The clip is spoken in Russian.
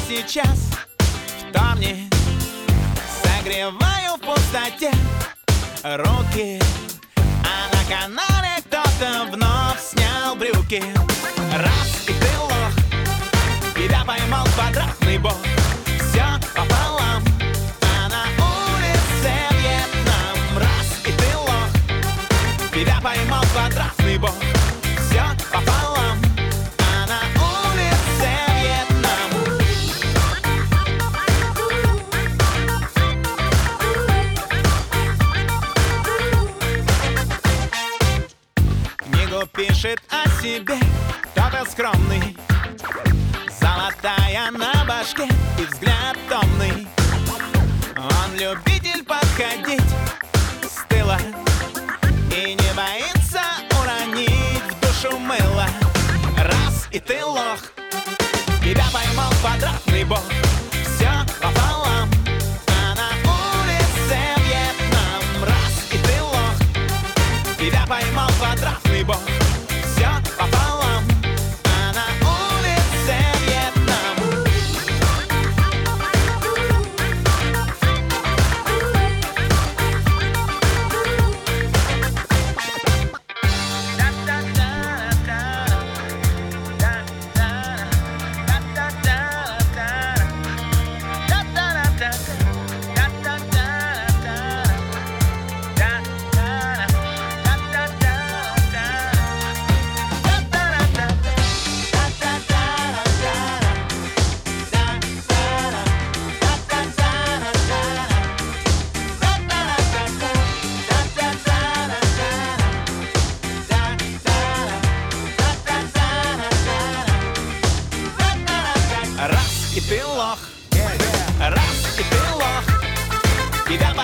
сейчас вторник. Согреваю в пустоте руки, а на канале кто-то вновь снял брюки. Раз, и ты лох, тебя поймал квадратный бог. Все пополам, а на улице Вьетнам. Раз, и ты лох, тебя поймал квадратный бог. Все пополам, а на улице Вьетнам. Книгу пишет о себе кто-то скромный, золотая на башке и взгляд томный. Он любитель подходить с тыла и не боится уронить в душу мыло. Раз, и ты лох, тебя поймал квадратный бог. Все пополам, а на улице Вьетнам. Раз, и ты лох, тебя поймал квадратный бог. Все пополам, а на улице Вьетнам. Раз, и ты лох, раз, и ты лох, тебя